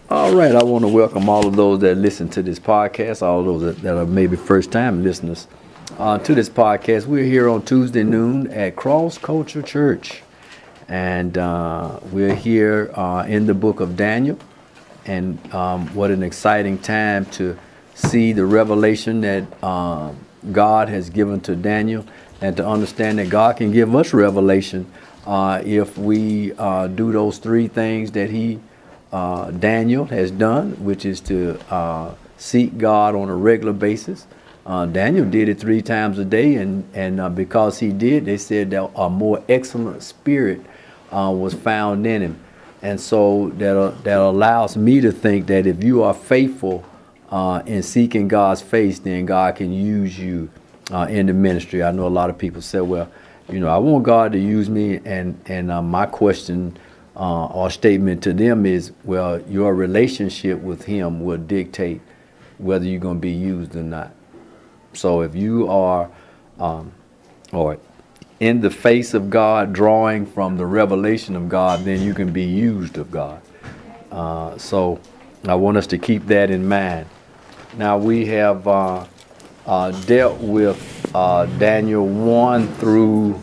All right, I want to welcome all of those that listen to this podcast, all those that are maybe first-time listeners to this podcast. We're here on Tuesday noon at Cross Culture Church, and we're here in the book of Daniel. And what an exciting time to see the revelation that God has given to Daniel, and to understand that God can give us revelation if we do those three things that Daniel has done, which is to seek God on a regular basis. Daniel did it 3 times a day, and because he did, they said that a more excellent spirit was found in him. And so that allows me to think that if you are faithful in seeking God's face, then God can use you in the ministry. I know a lot of people say, well, I want God to use me, and my question or statement to them is, well, your relationship with him will dictate whether you're going to be used or not. So if you are or in the face of God, drawing from the revelation of God, then you can be used of God. So I want us to keep that in mind. Now we have dealt with Daniel 1 through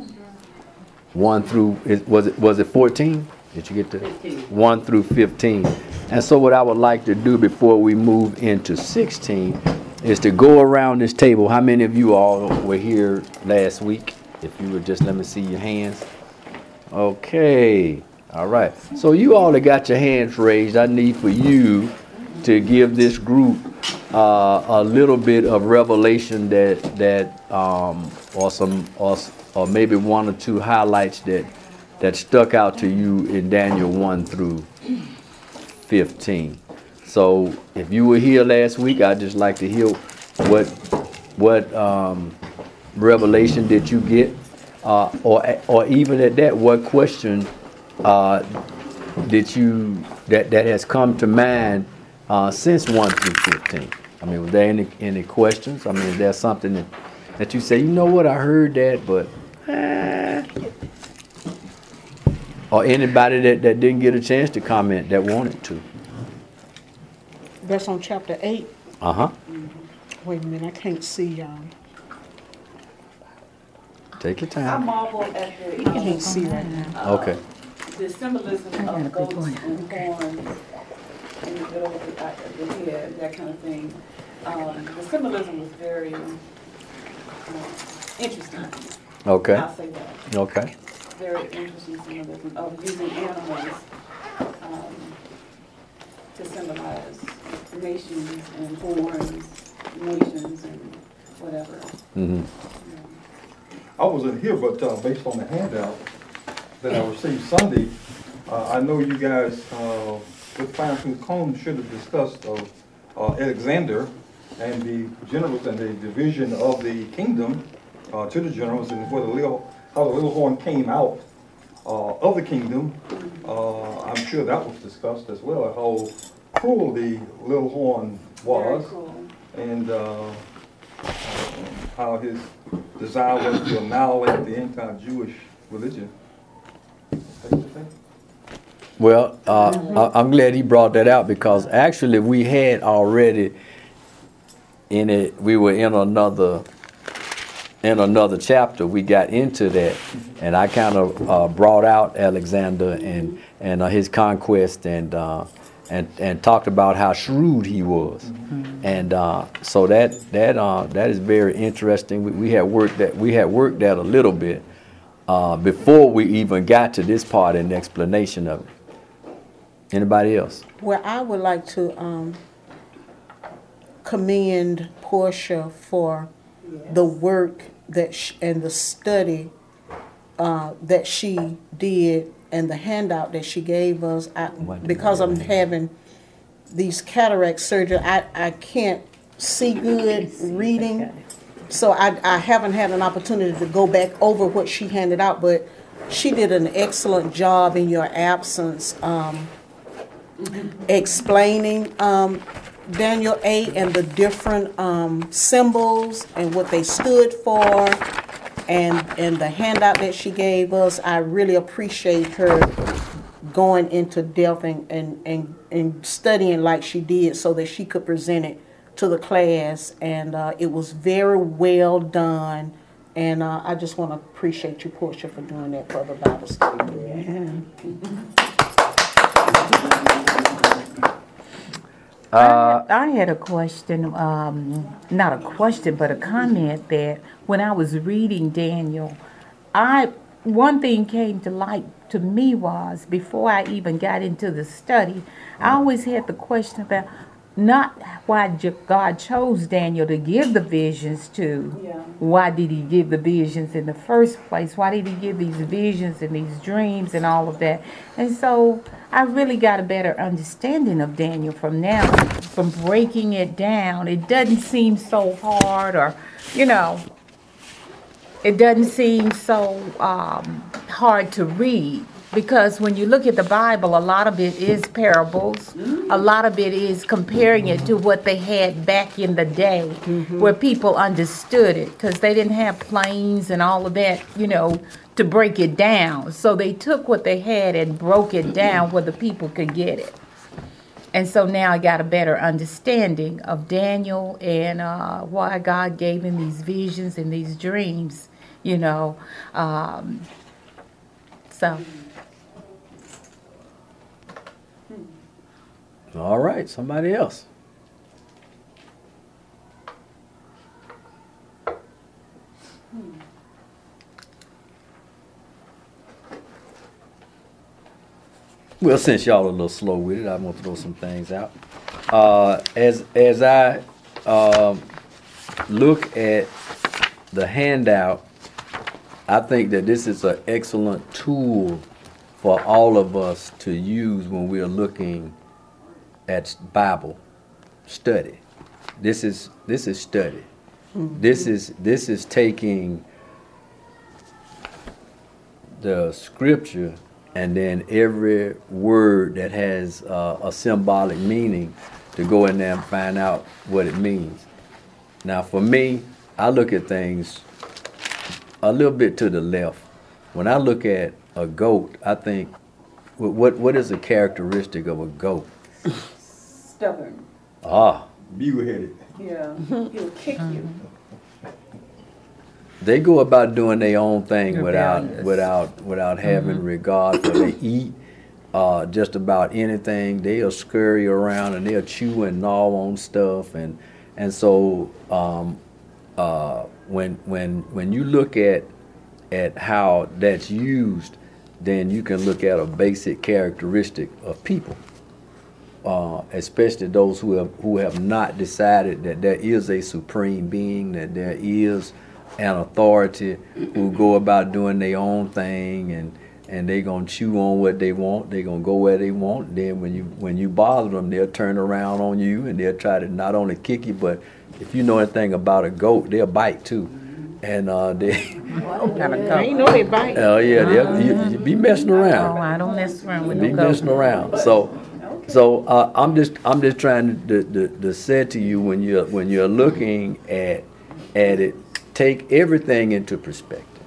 was it 14? Did you get to 1 through 15? And so what I would like to do before we move into 16 is to go around this table. How many of you all were here last week? If you would just let me see your hands. Okay. All right. So you all that got your hands raised, I need for you to give this group a little bit of revelation or maybe 1 or 2 highlights that stuck out to you in Daniel 1 through 15. So if you were here last week, I'd just like to hear what revelation did you get, or even at that, what question did you that has come to mind since 1 through 15? I mean, was there any questions? I mean, is there something that you say, you know what, I heard that, but or anybody that didn't get a chance to comment that wanted to? That's on chapter 8. Uh-huh. Wait a minute, I can't see y'all. Take your I time. marvel at the I can't see right now. Okay. the symbolism of goats and horns in the middle of the head, that kind of thing. The symbolism was very interesting. Okay. I'll say that. Okay. Very interesting symbolism of using animals to symbolize nations and horns, nations and whatever. Mm-hmm. I wasn't here, but based on the handout that I received Sunday, I know you guys with fine-tooth comb should have discussed Alexander and the generals and the division of the kingdom to the generals, and how the little horn came out of the kingdom. I'm sure that was discussed as well, how cruel the little horn was. Very cruel. And how his desire was to annihilate the anti-Jewish religion. Well, I'm glad he brought that out, because actually we had already we were in another chapter. We got into that, and I kind of brought out Alexander and his conquest and talked about how shrewd he was. And so that is very interesting. We had worked that a little bit before we even got to this part in the explanation of it. Anybody else? Well, I would like to commend Portia for the work and the study that she did, and the handout that she gave us. Because I'm having these cataract surgery, I can't see good reading, so I haven't had an opportunity to go back over what she handed out, but she did an excellent job in your absence explaining Daniel 8 and the different symbols and what they stood for, and the handout that she gave us. I really appreciate her going into depth and studying like she did so that she could present it to the class. And it was very well done. And I just want to appreciate you, Portia, for doing that for the Bible study. I had a question, not a question, but a comment that when I was reading Daniel, one thing came to light to me was, before I even got into the study, I always had the question about not why God chose Daniel to give the visions to. Yeah. Why did he give the visions in the first place? Why did he give these visions and these dreams and all of that? And so I really got a better understanding of Daniel from now, from breaking it down. It doesn't seem so hard, or, it doesn't seem so hard to read. Because when you look at the Bible, a lot of it is parables. A lot of it is comparing it to what they had back in the day, where people understood it, because they didn't have planes and all of that, to break it down. So they took what they had and broke it down where the people could get it. And so now I got a better understanding of Daniel and why God gave him these visions and these dreams, so... All right, somebody else. Well, since y'all are a little slow with it, I'm gonna throw some things out. As I look at the handout, I think that this is an excellent tool for all of us to use when we're looking at Bible study. This is study. This is taking the scripture and then every word that has a symbolic meaning to go in there and find out what it means. Now for me, I look at things a little bit to the left. When I look at a goat, I think, what is a characteristic of a goat? Stubborn. Mule-headed. Yeah. He'll kick you. They go about doing their own thing Rebellious. without having regard for they eat just about anything. They'll scurry around and they'll chew and gnaw on stuff, and so when you look at how that's used, then you can look at a basic characteristic of people. Especially those who have not decided that there is a supreme being, that there is an authority who go about doing their own thing, and they gonna chew on what they want. They gonna go where they want. Then when you bother them, they'll turn around on you and they'll try to not only kick you, but if you know anything about a goat, they'll bite too. And they You know they bite. oh yeah, you be messing around. Oh, I don't mess around with Be no messing goat. around. So I'm just trying to say to you, when you're looking at it, take everything into perspective.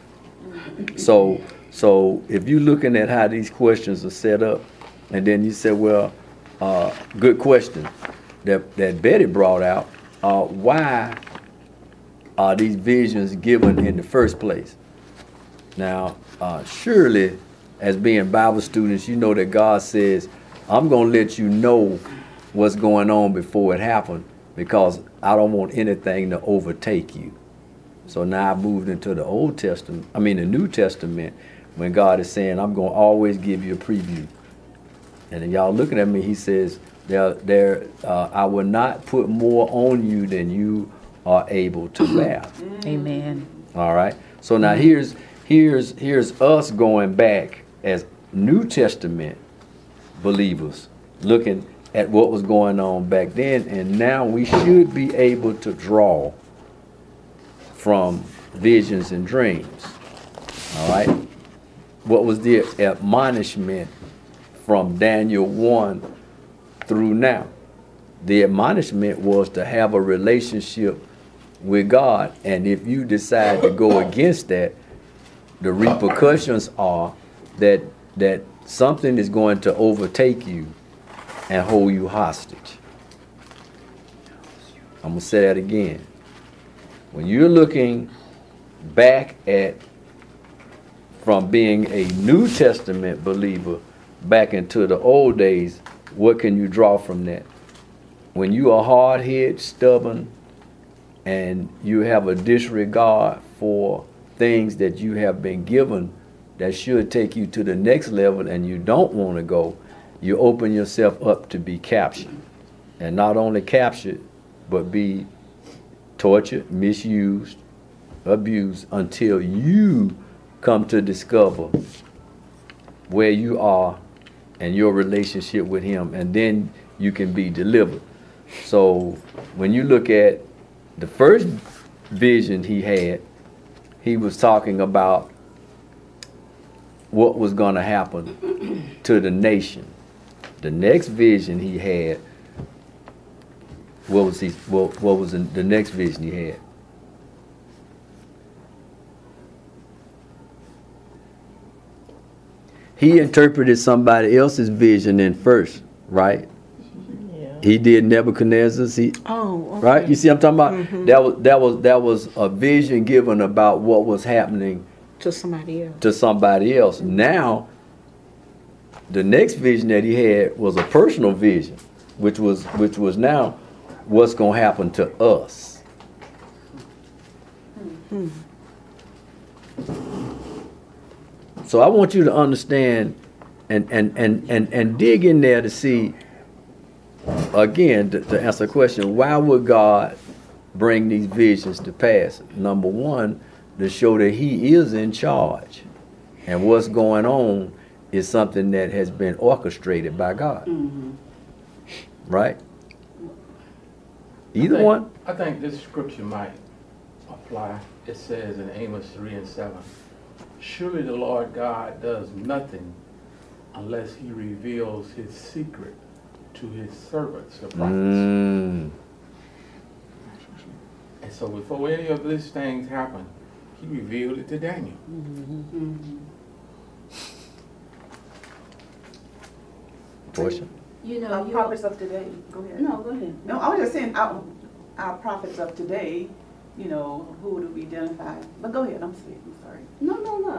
So if you're looking at how these questions are set up, and then you say, well, good question that Betty brought out. Why are these visions given in the first place? Now, surely, as being Bible students, you know that God says, I'm going to let you know what's going on before it happened, because I don't want anything to overtake you. So now I moved into the the New Testament, when God is saying, I'm going to always give you a preview. And then y'all looking at me, he says, I will not put more on you than you are able to bear. Amen. All right. So now here's us going back as New Testament believers, looking at what was going on back then, and now we should be able to draw from visions and dreams. All right. What was the admonishment from Daniel 1 through now? The admonishment was to have a relationship with God, and if you decide to go against that, the repercussions are that something is going to overtake you and hold you hostage. I'm going to say that again. When you're looking back at from being a New Testament believer back into the old days, what can you draw from that? When you are hard-headed, stubborn, and you have a disregard for things that you have been given that should take you to the next level and you don't want to go, you open yourself up to be captured. And not only captured, but be tortured, misused, abused until you come to discover where you are and your relationship with him, and then you can be delivered. So when you look at the first vision he had, he was talking about what was going to happen to the nation. The next vision he had, what was the next vision he had? He interpreted somebody else's vision in first, right? Yeah. He did Nebuchadnezzar's. Okay. Right? You see what I'm talking about? Mm-hmm. That was a vision given about what was happening to somebody else. Mm-hmm. Now, the next vision that he had was a personal vision, which was now what's going to happen to us. Mm-hmm. So I want you to understand and dig in there to see, again, to answer the question, why would God bring these visions to pass? Number one, to show that he is in charge. And what's going on is something that has been orchestrated by God. Mm-hmm. Right? I think this scripture might apply. It says in Amos 3:7, surely the Lord God does nothing unless he reveals his secret to his servants, the prophets. And so before any of these things happen, he revealed it to Daniel. Portia? You know, our prophets of today. Go ahead. No, go ahead. No, I was just saying our prophets of today, you know, who do we identify? But go ahead, I'm sorry. No.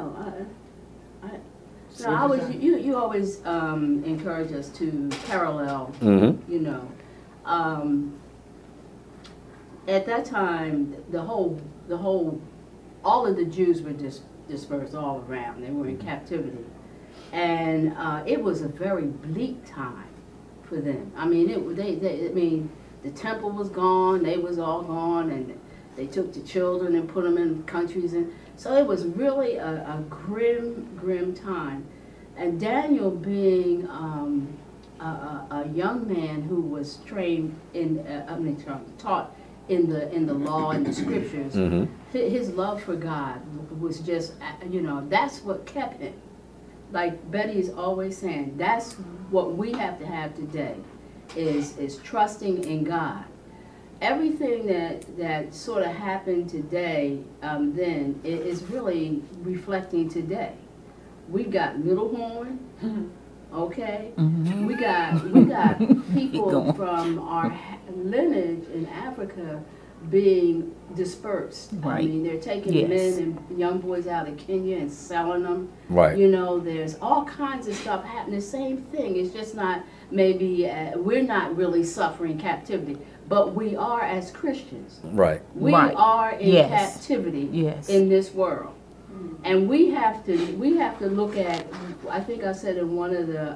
You always encourage us to parallel, you know. At that time, all of the Jews were dispersed all around. They were in captivity. And it was a very bleak time for them. I mean, the temple was gone, they was all gone, and they took the children and put them in countries, and so it was really a grim time. And Daniel, being a young man who was trained taught in the law and the scriptures, his love for God was just, you know, that's what kept him. Like Betty is always saying, that's what we have to have today, is trusting in God. Everything that sort of happened today, then, is really reflecting today. We've got Middlehorn, okay? Mm-hmm. We got people from our lineage in Africa being dispersed. Right. I mean, they're taking men and young boys out of Kenya and selling them. Right. You know, there's all kinds of stuff happening. The same thing. It's just not maybe we're not really suffering captivity, but we are as Christians. Right. We are in captivity in this world, and we have to look at. I think I said in one of the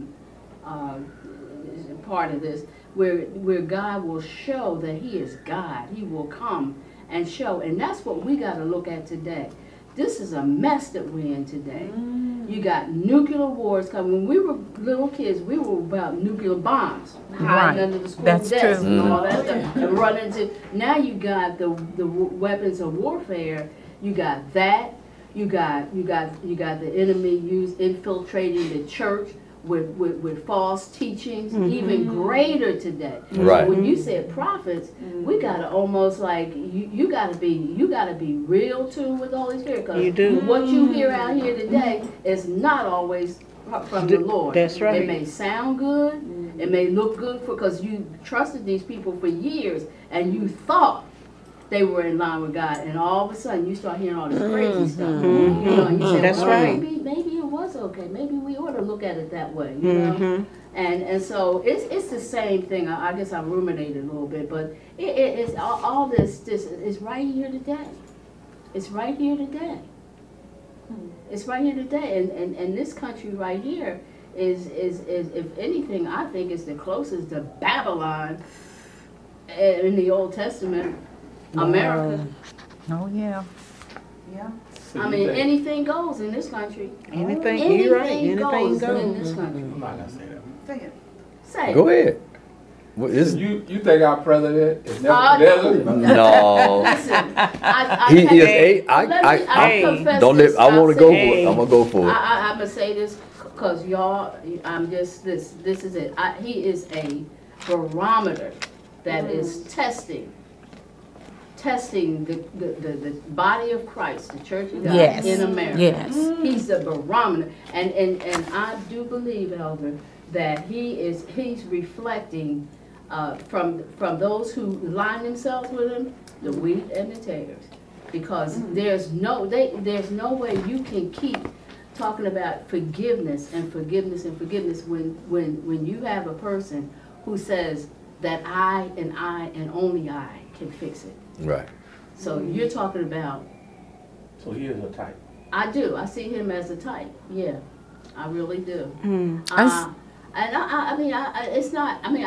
part of this. Where God will show that he is God. He will come and show. And that's what we got to look at today. This is a mess that we're in today. You got nuclear wars coming. When we were little kids, we were about nuclear bombs. Hiding under the school desks and all that stuff. And running into. Now you got the weapons of warfare. You got that. You got the enemy infiltrating the church. With false teachings, even greater today. Right. So when you said prophets, we gotta almost like you gotta be real too with the Holy Spirit, because what you hear out here today is not always from the Lord. That's right. It may sound good. It may look good because you trusted these people for years and you thought they were in line with God, and all of a sudden you start hearing all this crazy stuff. You know, and you say, That's well, right. maybe it was okay. Maybe we ought to look at it that way. You know, and so it's the same thing. I guess I ruminated a little bit, but it's all this is right here today. It's right here today. It's right here today, and this country right here is if anything, I think is the closest to Babylon in the Old Testament. America. Oh, yeah. Yeah. I mean, anything goes in this country. Anything, you're right. Anything goes in this country. I'm not gonna say that. Say it. Say it. Go ahead. What is You think our president is Nebuchadnezzar? no? Listen, I He can't- is a. I'll confess Don't this. let. I want to go for Hey. it. I'm gonna go for it. I'm gonna say this because y'all, I'm just this is it. He is a barometer that is testing the body of Christ, the Church of God Yes. in America. Yes. He's the barometer, and I do believe, Elder, that he's reflecting from those who line themselves with him, the wheat and the tares, because there's no way you can keep talking about forgiveness and forgiveness and forgiveness when you have a person who says that I and only I can fix it. Right. So you're talking about. So he is a type. I do. I see him as a type. Yeah, I really do. And I mean, it's not. I mean,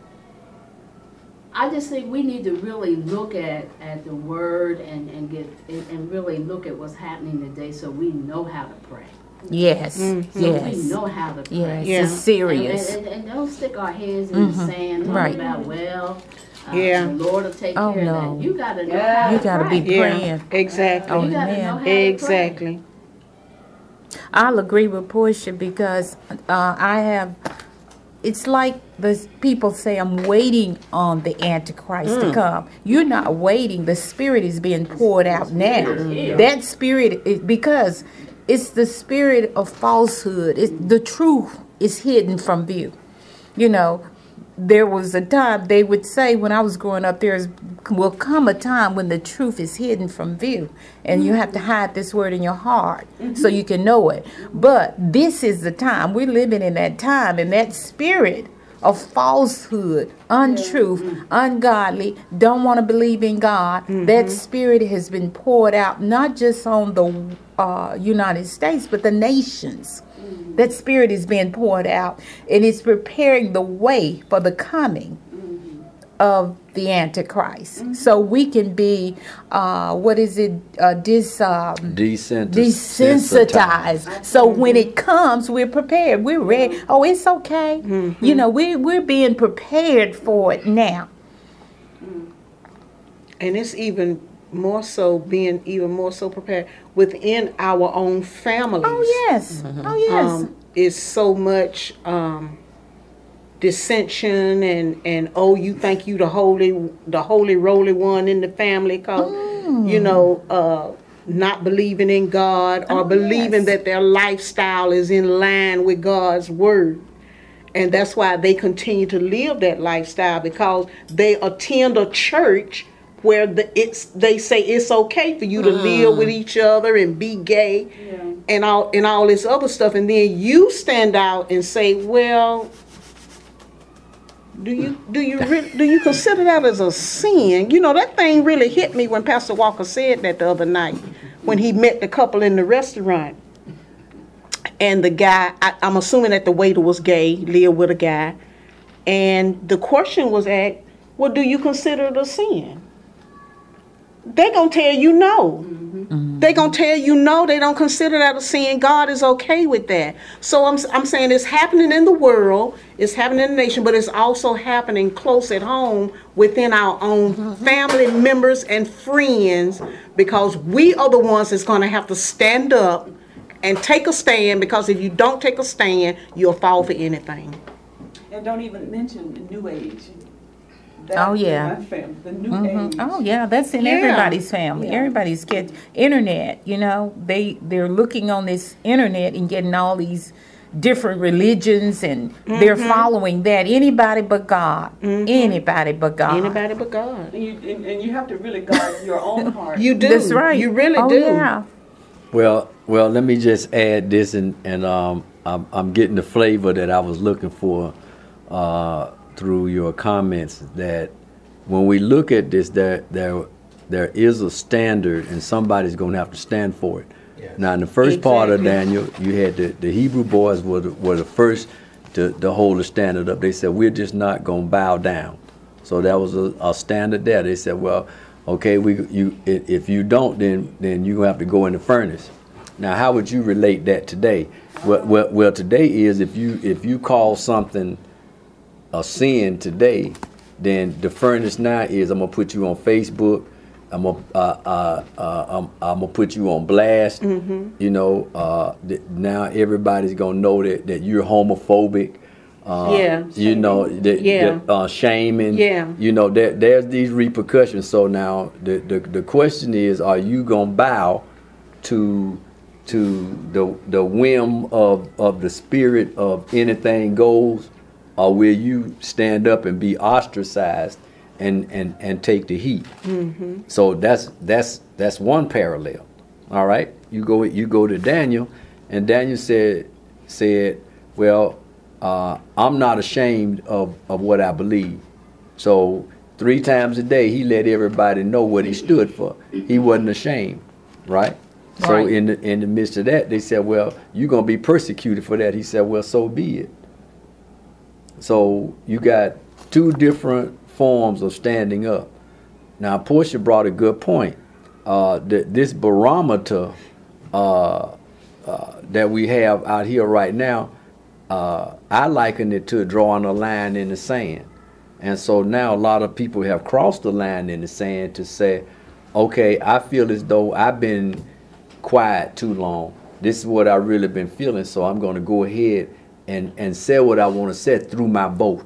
I just think we need to really look at the word and really look at what's happening today, so we know how to pray. Yes. So Yes. we know how to pray. Yes. Yeah. It's serious. And don't stick our heads in the sand talking Right. about, Yeah. the Lord will take Oh, care no. of that. You got to know how You to gotta pray. be praying. Exactly. Oh, You got to know man. how to pray. Exactly. I'll agree with Portia because I have. It's like the people say, I'm waiting on the Antichrist to come. You're not waiting. The Spirit is being poured out now. That Spirit is because it's the spirit of falsehood. The truth is hidden from view. You know, there was a time they would say when I was growing up, there will come a time when the truth is hidden from view. And you have to hide this word in your heart so you can know it. But this is the time. We're living in that time. And that spirit of falsehood, untruth, ungodly, don't want to believe in God, that spirit has been poured out not just on the United States, but the nations. That spirit is being poured out, and it's preparing the way for the coming of the Antichrist. So we can be, desensitized. So when it comes, we're prepared. We're ready. Oh, it's okay. You know, we're being prepared for it now. And it's even more so prepared within our own families. Oh, yes. Oh, yes. Is so much dissension and you think you the holy roly one in the family, cause you know not believing in God or believing that their lifestyle is in line with God's word. And that's why they continue to live that lifestyle, because they attend a church where they say it's okay for you to live with each other and be gay and all this other stuff, and then you stand out and say, well, do you consider that as a sin? You know, that thing really hit me when Pastor Walker said that the other night when he met the couple in the restaurant. And the guy, I'm assuming that the waiter was gay, lived with a guy, and the question was asked, well, do you consider it a sin? They're going to tell you no. They're going to tell you no, they don't consider that a sin. God is okay with that. So I'm saying it's happening in the world, it's happening in the nation, but it's also happening close at home within our own family members and friends, because we are the ones that's going to have to stand up and take a stand, because if you don't take a stand, you'll fall for anything. And don't even mention the New Age. Oh, yeah. My family, the New Age. Oh, yeah, that's in everybody's family. Yeah. Everybody's kids. Internet, you know, they're looking on this internet and getting all these different religions and they're following that. Anybody but God. Anybody but God. Anybody but God. And you have to really guard your own heart. You do. That's right. You really Oh, do. Yeah. Well, let me just add this, and I'm getting the flavor that I was looking for through your comments. That when we look at this, there is a standard, and somebody's going to have to stand for it. Yes. Now, in the first part of Exactly. Daniel, you had the Hebrew boys were the first to hold the standard up. They said, we're just not going to bow down. So that was a standard there. They said, well, okay, if you don't, then you're going to have to go in the furnace. Now, how would you relate that today? Well, today is if you call something a sin today, then the furnace now is I'm going to put you on Facebook. I'm gonna put you on blast. You know, now everybody's gonna know that you're homophobic. Yeah. You know, shaming. Yeah. You know, there's these repercussions. So now the question is, are you gonna bow to the whim of the spirit of anything goes, or will you stand up and be ostracized and take the heat? So that's one parallel. All right, you go to Daniel, and Daniel said, well, I'm not ashamed of what I believe. So 3 times a day he let everybody know what he stood for. He wasn't ashamed, right? So Right. in the midst of that, they said, well, you're gonna be persecuted for that. He said, well, so be it. So you got 2 different forms of standing up. Now, Portia brought a good point. This barometer that we have out here right now, I liken it to drawing a line in the sand. And so now a lot of people have crossed the line in the sand to say, okay, I feel as though I've been quiet too long. This is what I've really been feeling, so I'm going to go ahead and say what I want to say through my vote.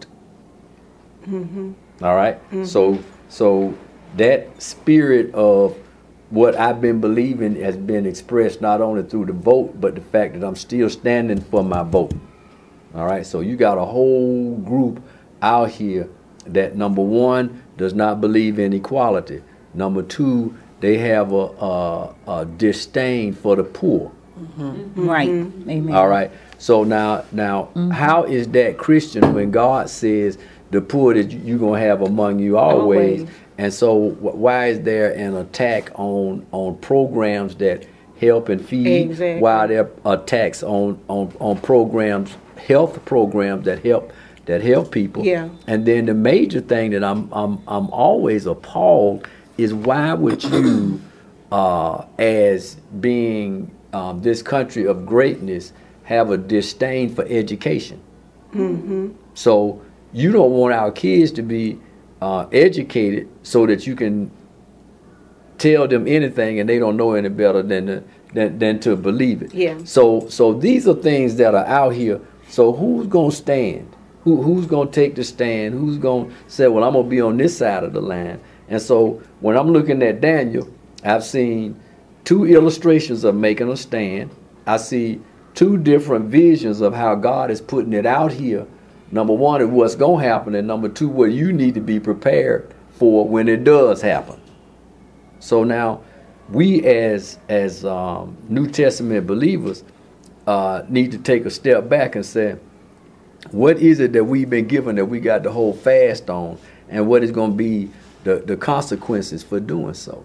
All right? So that spirit of what I've been believing has been expressed not only through the vote, but the fact that I'm still standing for my vote. All right? So you got a whole group out here that, number 1, does not believe in equality. Number 2, they have a disdain for the poor. Right. Amen. All right. So now, how is that Christian when God says the poor that you're gonna have among you always? Always. And so, why is there an attack on programs that help and feed, Exactly. while there are attacks on programs, health programs that help people? Yeah. And then the major thing that I'm always appalled is, why would you, as being this country of greatness, have a disdain for education? So you don't want our kids to be educated so that you can tell them anything and they don't know any better than to believe it. Yeah. So these are things that are out here. So who's gonna stand? Who's gonna take the stand? Who's gonna say, well, I'm gonna be on this side of the line? And so when I'm looking at Daniel, I've seen 2 illustrations of making a stand. I see 2 different visions of how God is putting it out here. Number 1 is what's going to happen, and number 2, what you need to be prepared for when it does happen. So now, we as New Testament believers need to take a step back and say, what is it that we've been given that we got to hold fast on, and what is going to be the consequences for doing so?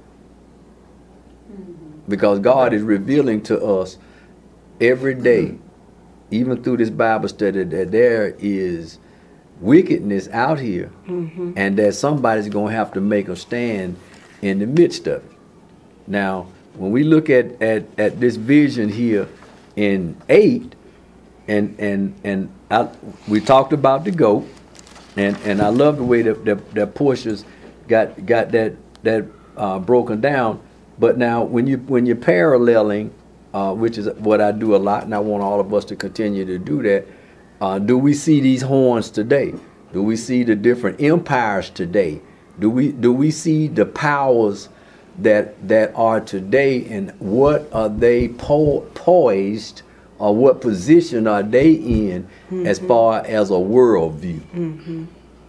Because God is revealing to us every day, even through this Bible study, that there is wickedness out here, and that somebody's going to have to make a stand in the midst of it. Now, when we look at this vision here in 8, we talked about the goat, and I love the way that Portia's got that broken down. But now, when you're paralleling, which is what I do a lot, and I want all of us to continue to do that. Do we see these horns today? Do we see the different empires today? Do we see the powers that are today, and what are they poised or what position are they in as far as a worldview?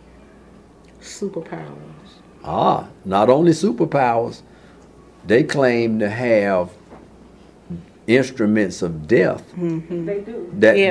Superpowers. Not only superpowers, they claim to have instruments of death They do.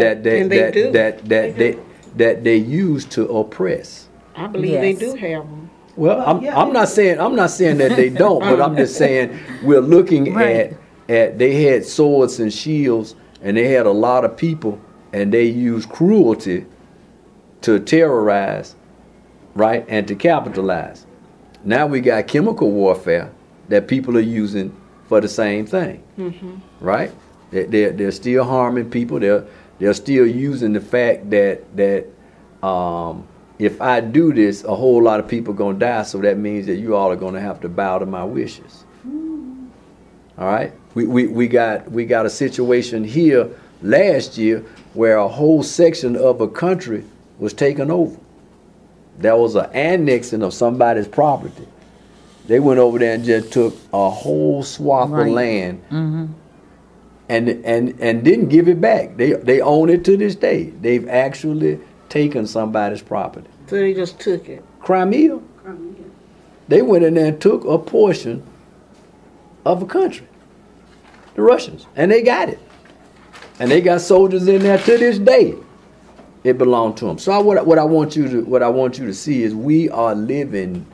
that they use to oppress. I believe they do have them. Well, I'm not saying that they don't, but I'm just saying we're looking Right. at they had swords and shields, and they had a lot of people, and they used cruelty to terrorize, right, and to capitalize. Now we got chemical warfare that people are using for the same thing, right? They're still harming people. They're still using the fact that if I do this, a whole lot of people gonna die. So that means that you all are gonna have to bow to my wishes. All right. We got a situation here last year where a whole section of a country was taken over. There was an annexing of somebody's property. They went over there and just took a whole swath of land and didn't give it back. They own it to this day. They've actually taken somebody's property. So they just took it. Crimea. They went in there and took a portion of a country. The Russians. And they got it. And they got soldiers in there to this day. It belonged to them. So what I want you to see is we are living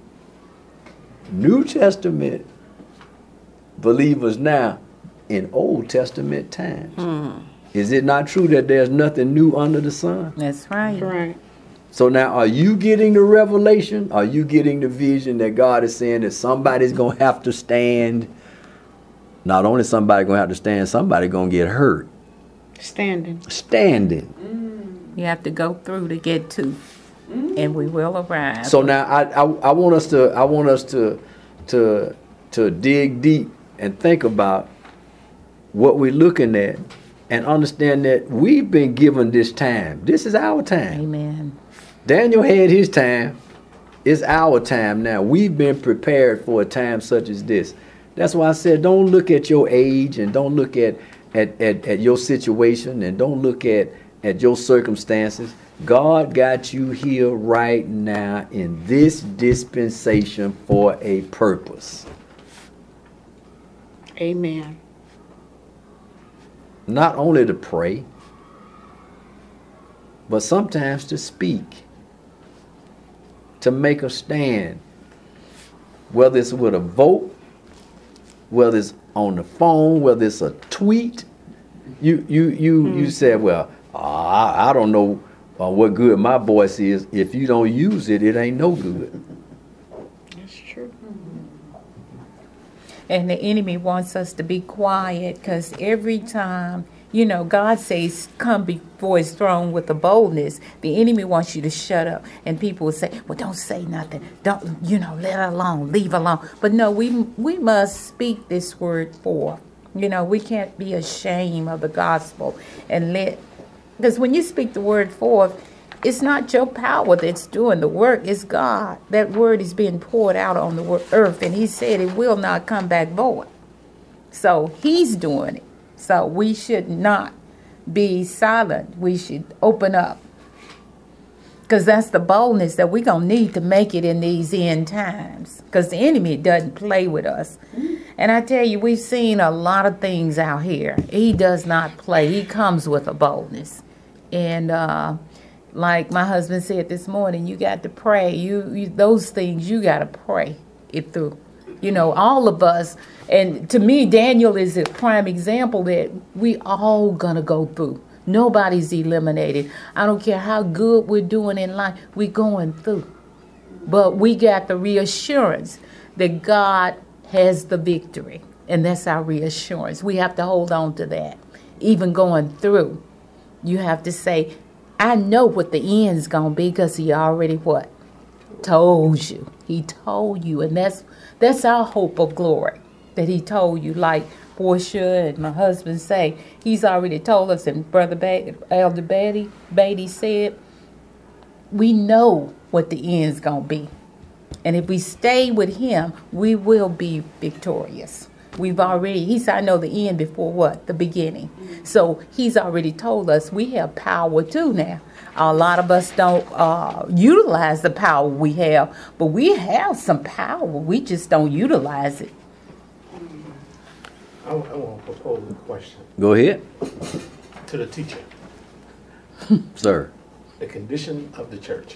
New Testament believers now in Old Testament times. Is it not true that there's nothing new under the sun? That's right. Right. So now, are you getting the revelation? Are you getting the vision that God is saying that somebody's going to have to stand? Not only somebody going to have to stand, somebody going to get hurt. Standing. You have to go through to get to, and we will arrive. So now, I want us to dig deep and think about what we're looking at and understand that we've been given this time. This is our time. Amen. Daniel had his time. It's our time now. We've been prepared for a time such as this. That's why I said don't look at your age and don't look at your situation and don't look at your circumstances. God got you here right now in this dispensation for a purpose. Amen. Not only to pray, but sometimes to speak, to make a stand, whether it's with a vote, whether it's on the phone, whether it's a tweet. You said, well, I don't know what good my voice is. If you don't use it, it ain't no good. That's true. And the enemy wants us to be quiet because every time, God says, come before his throne with the boldness. The enemy wants you to shut up. And people will say, well, don't say nothing. Don't, let it alone, leave alone. But no, we must speak this word forth. We can't be ashamed of the gospel because when you speak the word forth, it's not your power that's doing the work. It's God. That word is being poured out on the earth. And he said it will not come back void. So he's doing it. So we should not be silent. We should open up. Because that's the boldness that we're going to need to make it in these end times. Because the enemy doesn't play with us. And I tell you, we've seen a lot of things out here. He does not play. He comes with a boldness. And like my husband said this morning, you got to pray. Those things, you got to pray it through. All of us. And to me, Daniel is a prime example that we all going to go through. Nobody's eliminated. I don't care how good we're doing in life. We're going through. But we got the reassurance that God has the victory. And that's our reassurance. We have to hold on to that. Even going through, you have to say, I know what the end's going to be because he already what? Told you. He told you. And that's our hope of glory. That he told you, like Portia and my husband say, he's already told us, and Elder Beatty said, we know what the end's going to be. And if we stay with him, we will be victorious. He said, I know the end before what? The beginning. So he's already told us we have power too now. A lot of us don't utilize the power we have, but we have some power. We just don't utilize it. I want to propose a question Go ahead, to the teacher. sir. The condition of the church.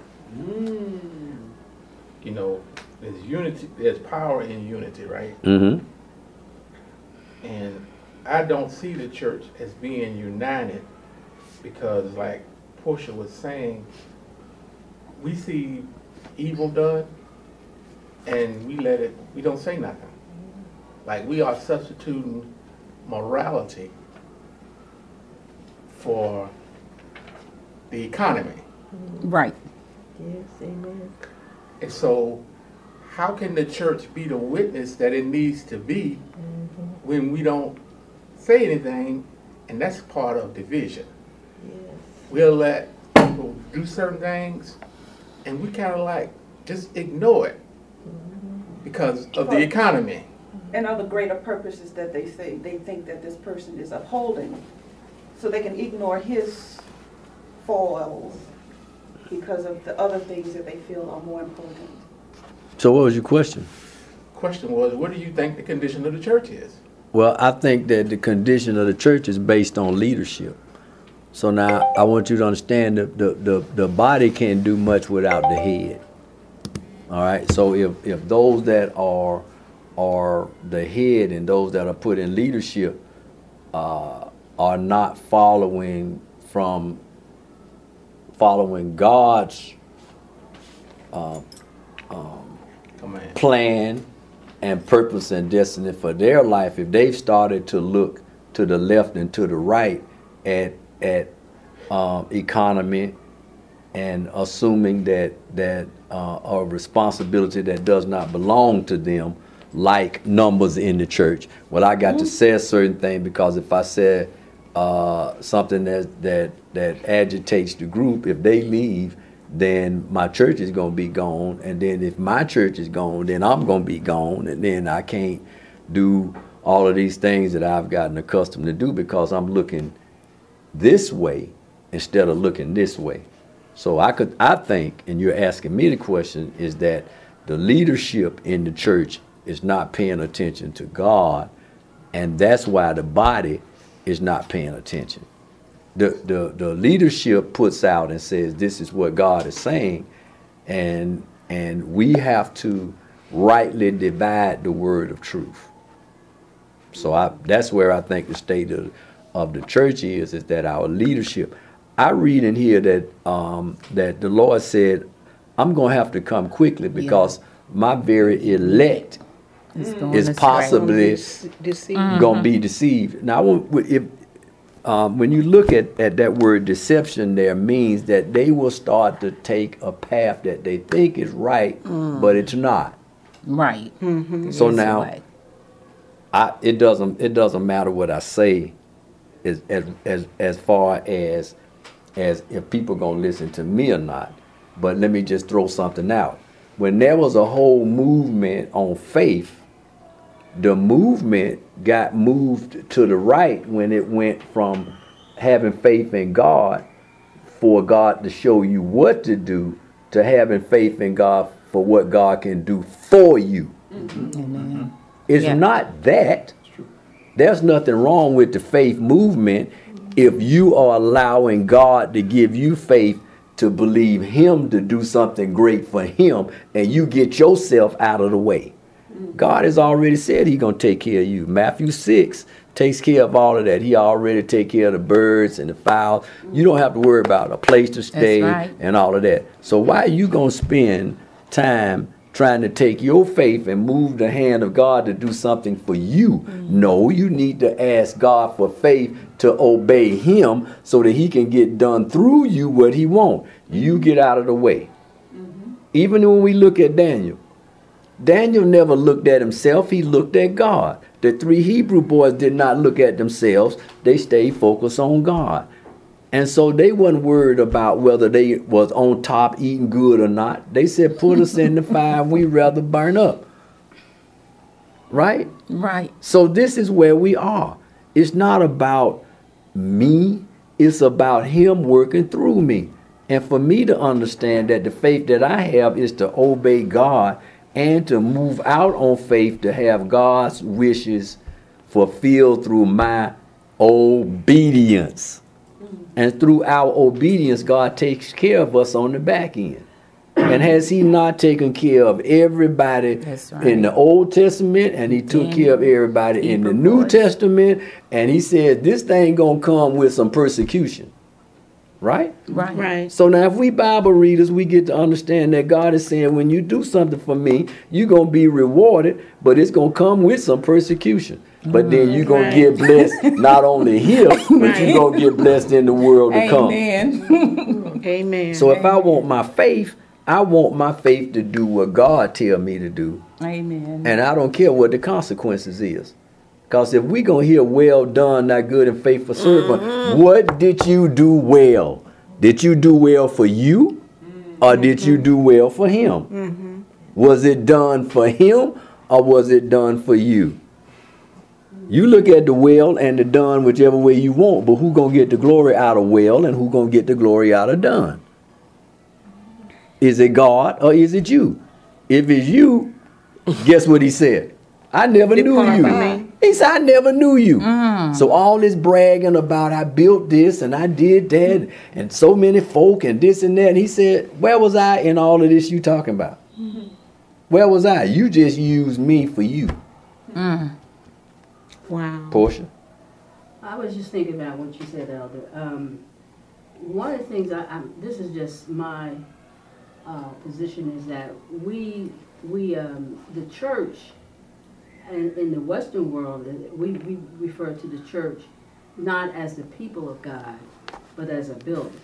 You know, there's unity, there's power in unity, right? Mm-hmm. And I don't see the church as being united because, like Portia was saying, we see evil done and we don't say nothing. Like we are substituting morality for the economy. Right. Yes, amen. And so how can the church be the witness that it needs to be when we don't say anything? And that's part of division. Yes. We'll let people do certain things and we kind of like just ignore it because of the economy. And other greater purposes that they say they think that this person is upholding, so they can ignore his foils because of the other things that they feel are more important. So what was your question? Question was, what do you think the condition of the church is? Well, I think that the condition of the church is based on leadership. So now I want you to understand that the body can't do much without the head. All right. So if those that are the head and those that are put in leadership are not following God's Command. plan and purpose and destiny for their life, if they've started to look to the left and to the right at economy and assuming that a responsibility that does not belong to them, like numbers in the church. Well, I got to say a certain thing because if I said something that agitates the group, if they leave, then my church is going to be gone. And then if my church is gone, then I'm going to be gone. And then I can't do all of these things that I've gotten accustomed to do because I'm looking this way instead of looking this way. So I think, and you're asking me the question, is that the leadership in the church is not paying attention to God, and that's why the body is not paying attention. The leadership puts out and says this is what God is saying, and we have to rightly divide the word of truth. So that's where I think the state of the church is that our leadership. I read in here that that the Lord said, I'm going to have to come quickly because my very elect is possibly going to be deceived. Now, when you look at that word deception there, means that they will start to take a path that they think is right, but it's not. Right. So now, it doesn't matter what I say as far as if people are going to listen to me or not. But let me just throw something out. When there was a whole movement on faith, the movement got moved to the right when it went from having faith in God for God to show you what to do to having faith in God for what God can do for you. It's not that. There's nothing wrong with the faith movement if you are allowing God to give you faith to believe Him to do something great for Him and you get yourself out of the way. God has already said He's going to take care of you. Matthew 6 takes care of all of that. He already take care of the birds and the fowls. You don't have to worry about a place to stay and all of that. So why are you going to spend time trying to take your faith and move the hand of God to do something for you? No, you need to ask God for faith to obey Him so that He can get done through you what He wants. You get out of the way. Even when we look at Daniel never looked at himself, he looked at God. The 3 Hebrew boys did not look at themselves, they stayed focused on God. And so they wasn't worried about whether they was on top eating good or not. They said, put us in the fire and we'd rather burn up. right? Right. So this is where we are. It's not about me. It's about him working through me. And for me to understand that the faith that I have is to obey God and to move out on faith to have God's wishes fulfilled through my obedience. And through our obedience, God takes care of us on the back end. And has he not taken care of everybody That's right. in the Old Testament, and he took care of everybody in the New Testament, and he said this thing gonna come with some persecution, right? Right. Right. So now if we Bible readers, we get to understand that God is saying when you do something for me, you're gonna be rewarded, but it's gonna come with some persecution. But then you're gonna get blessed not only here, but you're gonna get blessed in the world to come. Amen. Amen. So if I want my faith, I want my faith to do what God tell me to do. Amen. And I don't care what the consequences is. Because if we going to hear well done, thy good and faithful servant, what did you do well? Did you do well for you? Or did you do well for him? Was it done for him or was it done for you? You look at the well and the done whichever way you want, but who going to get the glory out of well and who going to get the glory out of done? Is it God or is it you? If it's you, guess what he said? I never knew Depart you. from me. He said, I never knew you. So all this bragging about I built this and I did that and so many folk and this and that. And he said, where was I in all of this you talking about? Where was I? You just used me for you. Wow. Portia? I was just thinking about what you said, Elder. One of the things this is just my position is that we the church and in the Western world, we refer to the church not as the people of God, but as a building.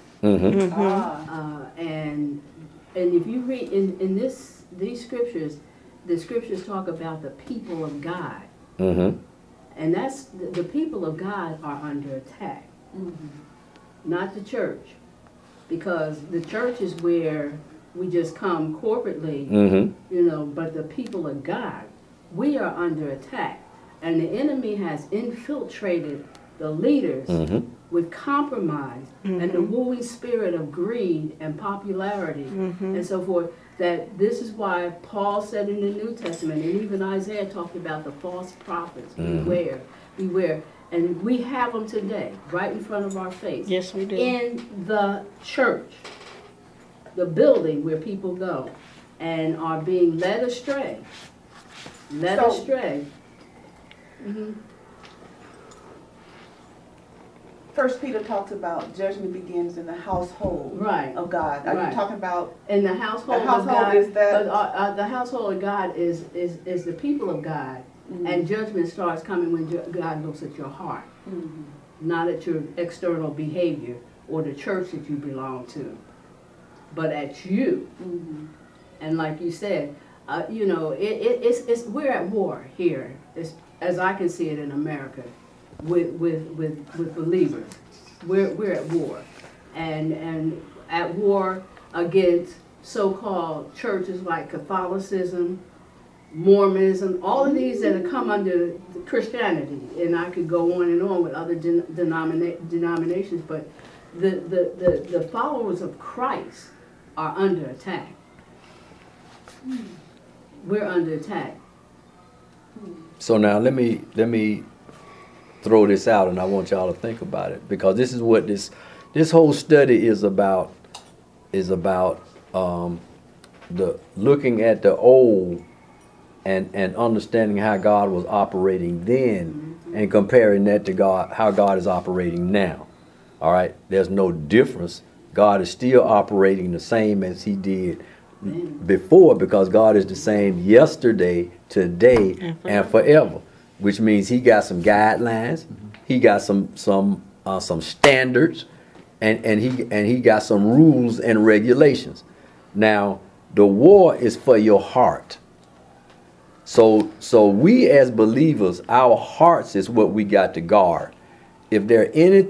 And if you read in these scriptures, the scriptures talk about the people of God. And that's the people of God are under attack, not the church, because the church is where we just come corporately, you know. But the people of God, we are under attack, and the enemy has infiltrated the leaders with compromise and the wooing spirit of greed and popularity and so forth. That this is why Paul said in the New Testament, and even Isaiah talked about the false prophets. Beware, beware. And we have them today, right in front of our face. Yes, we do. In the church, the building where people go and are being led astray. Led So- astray. First Peter talks about judgment begins in the household Right. of God. Are Right. you talking about And the household, The household of God is that- but, the household of God is the people of God, and judgment starts coming when God looks at your heart, not at your external behavior or the church that you belong to, but at you. And like you said, you know, it's we're at war here, as I can see it in America, with believers. We're at war, and at war against so-called churches like Catholicism, Mormonism, all of these that have come under Christianity, and I could go on and on with other denominations, but the followers of Christ are under attack. We're under attack. So now let me throw this out, and I want y'all to think about it, because this is what this whole study is about. The looking at the old and understanding how God was operating then, and comparing that to God, how God is operating now. All right, there's no difference. God is still operating the same as He did before, because God is the same yesterday, today, and forever. Which means He got some guidelines, He got some standards, and he got some rules and regulations. Now, the war is for your heart. So we as believers, our hearts is what we got to guard. Is there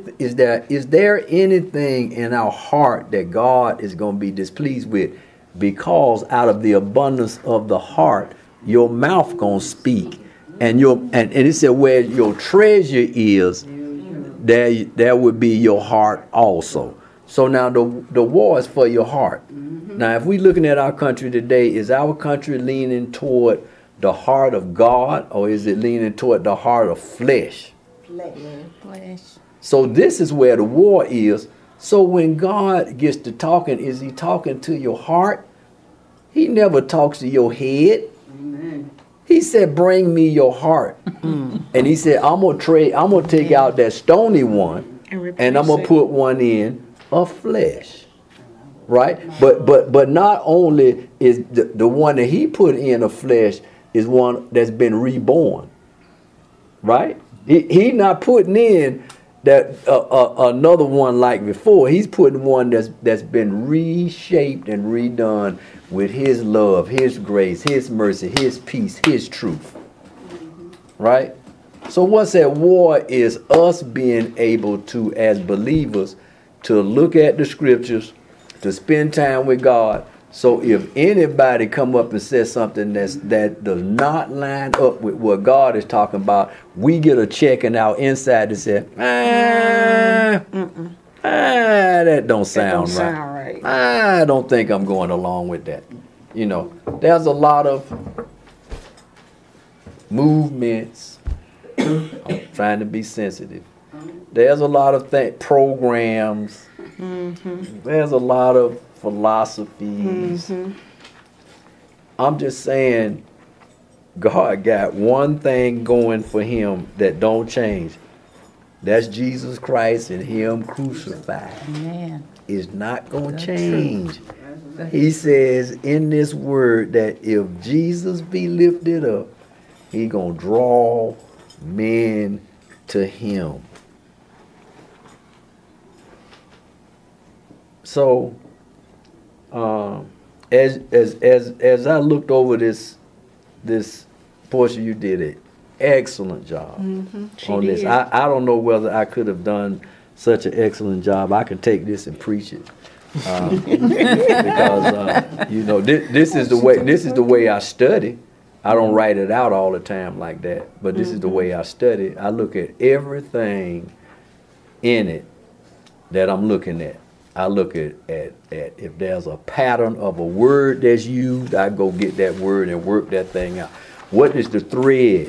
anything in our heart that God is going to be displeased with? Because out of the abundance of the heart, your mouth going to speak. And it said where your treasure is, there would be your heart also. So now the war is for your heart. Now if we looking at our country today, is our country leaning toward the heart of God, or is it leaning toward the heart of flesh? Flesh. So this is where the war is. So when God gets to talking, is he talking to your heart? He never talks to your head. Amen. He said, bring me your heart. And he said, I'm gonna take out that stony one and I'm gonna put one in of flesh. Right? But not only is the one that he put in of flesh is one that's been reborn. Right? He not putting in that another one like before. He's putting one that's been reshaped and redone with his love, his grace, his mercy, his peace, his truth. Right? So what's at war is us being able to, as believers, to look at the scriptures, to spend time with God. So if anybody come up and says something that does not line up with what God is talking about, we get a check in our inside that says, that don't sound right. I don't think I'm going along with that. You know, there's a lot of movements. I'm trying to be sensitive. There's a lot of programs. There's a lot of philosophies. I'm just saying, God got one thing going for him that don't change. That's Jesus Christ and him crucified. Man. Is not going to change. He says in this word that if Jesus be lifted up, he going to draw men to him. So, as I looked over this portion, you did an excellent job on this. I don't know whether I could have done such an excellent job. I could take this and preach it because you know this is the way I study. I don't write it out all the time like that, but this is the way I study. I look at everything in it that I'm looking at. I look at if there's a pattern of a word that's used, I go get that word and work that thing out. What is the thread?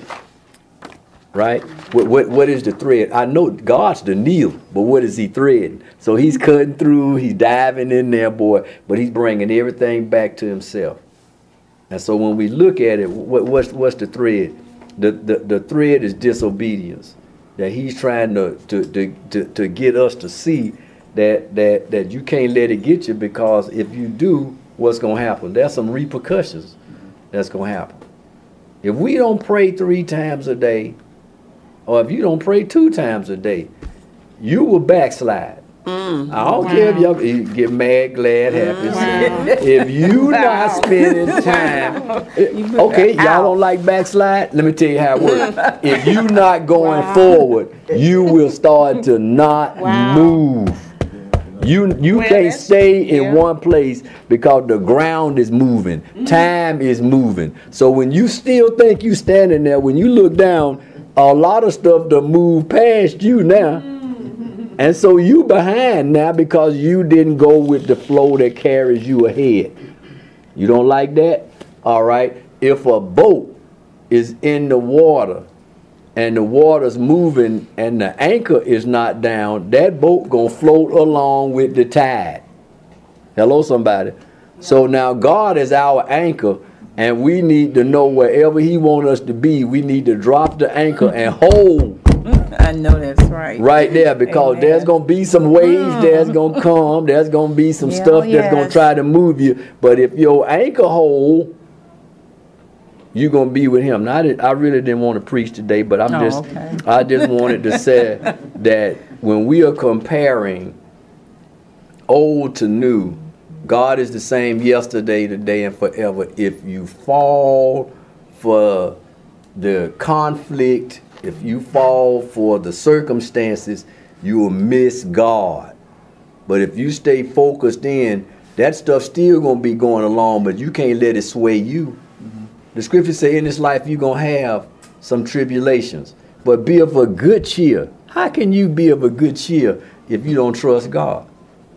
Right? What is the thread? I know God's the needle, but what is he threading? So he's cutting through, he's diving in there, boy, but he's bringing everything back to himself. And so when we look at it, what's the thread? The thread is disobedience. That he's trying to get us to see that you can't let it get you, because if you do, what's going to happen? There's some repercussions that's going to happen. If we don't pray 3 times a day, or if you don't pray 2 times a day, you will backslide. I don't care if you get mad, glad, happy. If you not spending time, okay, y'all don't like backslide? Let me tell you how it works. If you not going forward, you will start to not move. You can't stay in one place because the ground is moving. Time is moving. So when you still think you standing there, when you look down, a lot of stuff to move past you now. And so you behind now because you didn't go with the flow that carries you ahead. You don't like that? All right. If a boat is in the water and the water's moving and the anchor is not down, that boat gonna float along with the tide. Hello, somebody. So now God is our anchor, and we need to know wherever he wants us to be, we need to drop the anchor and hold. I know that's right. Right there, because there's going to be some waves that's going to come. There's going to be some stuff that's going to try to move you. But if your anchor hold, you're going to be with him. Now, I really didn't want to preach today, but I just wanted to say that when we are comparing old to new, God is the same yesterday, today, and forever. If you fall for the conflict, if you fall for the circumstances, you will miss God. But if you stay focused in, that stuff's still going to be going along, but you can't let it sway you. The scriptures say in this life you're going to have some tribulations, but be of a good cheer. How can you be of a good cheer if you don't trust God?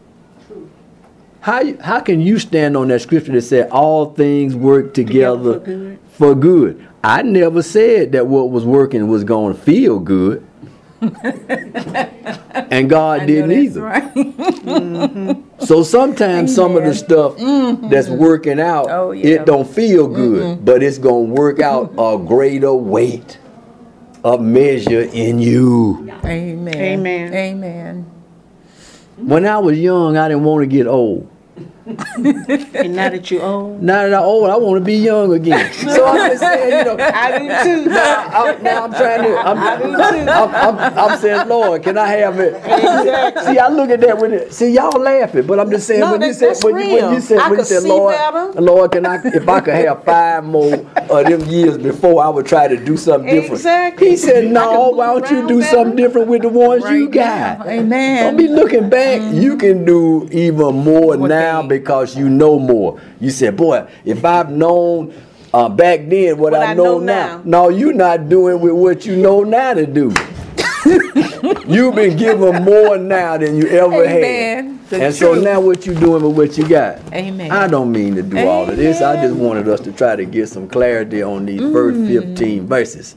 How can you stand on that scripture that said all things work together for good? I never said that what was working was going to feel good. And God didn't either. Right. So sometimes some of the stuff that's working out, it don't feel good, but it's going to work out a greater weight of measure in you. Amen. Amen. Amen. When I was young, I didn't want to get old. And now that you're old, Now that I'm old, I want to be young again. So I'm just saying, you know, I do too. now I'm trying to. I'm saying, Lord, can I have it? Exactly. See, I look at that when see y'all laughing, but I'm just saying No, when you that's said when real. you said I could see Lord, better. Lord, can I if I could have 5 more of them years before I would try to do something different. Exactly. He said, I no, can why move don't you around do better. something different with the ones you Right got? now. Amen. Don't be looking back. You can do even more now thing? because you know more. You said, boy, if I've known back then what I know now. No, you're not doing with what you know now to do. You've been given more now than you ever Amen. had. The And so truth. now what you doing with what you got? Amen. I don't mean to do all of this. I just wanted us to try to get some clarity on these first 15 verses.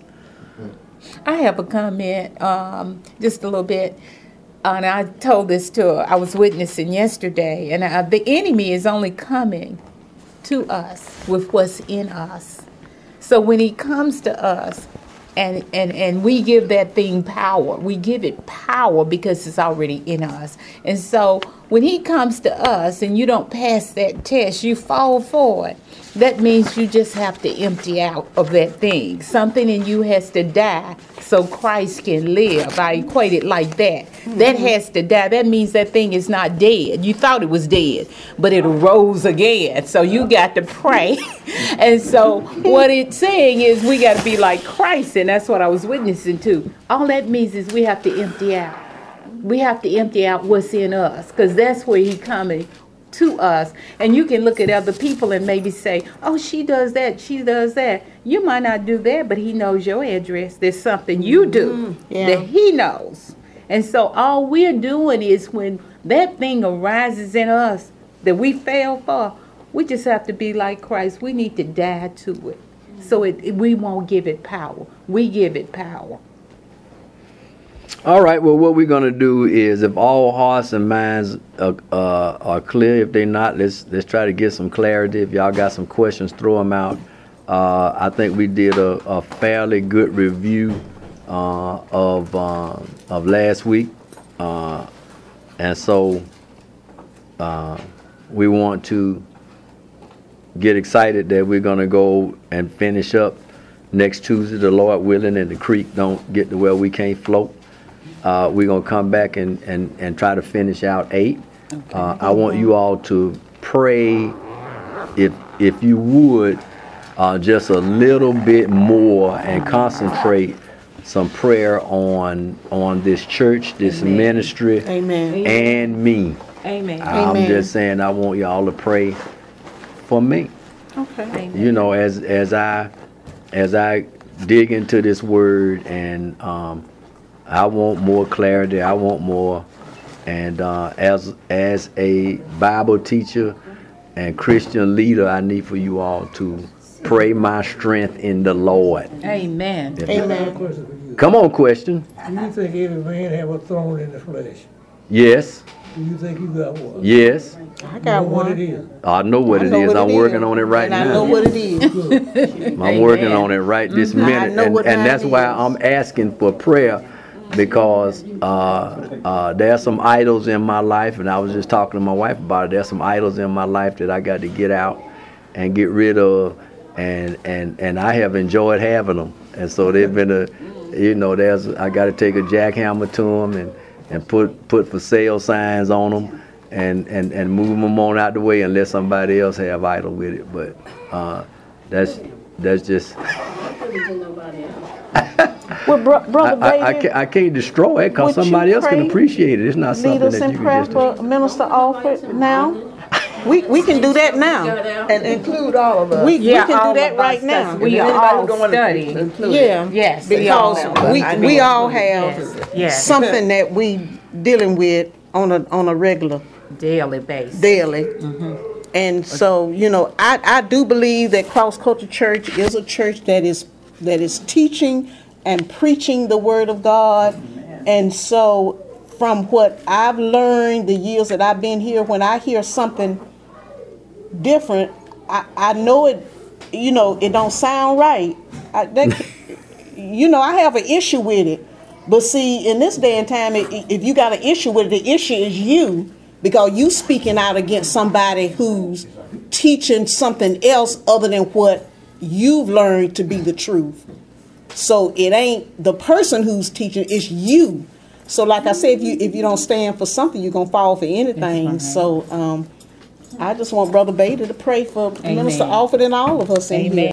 I have a comment, just a little bit. And I told this to her. I was witnessing yesterday, and the enemy is only coming to us with what's in us. So when he comes to us, and we give that thing power, we give it power because it's already in us. And so when he comes to us and you don't pass that test, you fall for it. That means you just have to empty out of that thing. Something in you has to die so Christ can live. I equate it like that. That has to die. That means that thing is not dead. You thought it was dead, but it arose again. So you got to pray. And so what it's saying is we got to be like Christ, and that's what I was witnessing to. All that means is we have to empty out. We have to empty out what's in us, because that's where he's coming to us. And you can look at other people and maybe say, oh, she does that, she does that. You might not do that, but he knows your address. There's something you do that he knows. And so all we're doing is when that thing arises in us that we fail for, we just have to be like Christ. We need to die to it. So we won't give it power. We give it power. All right, well, what we're going to do is, if all hearts and minds are clear, if they're not, let's try to get some clarity. If y'all got some questions, throw them out. I think we did a fairly good review of last week. And so we want to get excited that we're going to go and finish up next Tuesday, the Lord willing, and the creek don't get to where we can't float. We're going to come back and try to finish out 8. Okay. I want you all to pray, if you would, just a little bit more and concentrate some prayer on this church, this ministry, and me. Amen. I'm just saying I want y'all to pray for me. Okay. Amen. You know, as I dig into this word, and I want more clarity. I want more, and as a Bible teacher and Christian leader, I need for you all to pray my strength in the Lord. Amen. Amen. Come on, question. Do you think every man have a thorn in the flesh? Yes. Do you think you got one? Yes. I got What one. it is? I know what it is. I'm working on it right And I now. know what it is. I'm working on it right this minute, know what and mine that's why is. I'm asking for prayer, because there are some idols in my life, and I was just talking to my wife about it. There's some idols in my life that I got to get out and get rid of, and I have enjoyed having them, and so they've been I got to take a jackhammer to them and put for sale signs on them, and move them on out the way and let somebody else have idol with it. But that's just. Well, Brother David, I can't destroy it because would somebody you else can pray? appreciate it. It's not something lead us that in you prayer can just. for Minister Alfred now. We can do that now. And include all of us. We Yeah, can all do that of right us, now. that's- we are Anybody all who don't want to studying. include it. Yeah. Yes, Because we all Yes, have yes. something that we dealing with on a regular Daily basis. daily. And so, you know, I do believe that Cross Culture Church is a church that is teaching and preaching the Word of God. And so, from what I've learned the years that I've been here, when I hear something different, I know it, you know, it don't sound right. You know, I have an issue with it. But see, in this day and time, if you got an issue with it, the issue is you, because you speaking out against somebody who's teaching something else other than what you've learned to be the truth. So it ain't the person who's teaching, it's you. So like I said, if you don't stand for something, you're going to fall for anything. So I just want Brother Bader to pray for Minister Alford and all of us in here.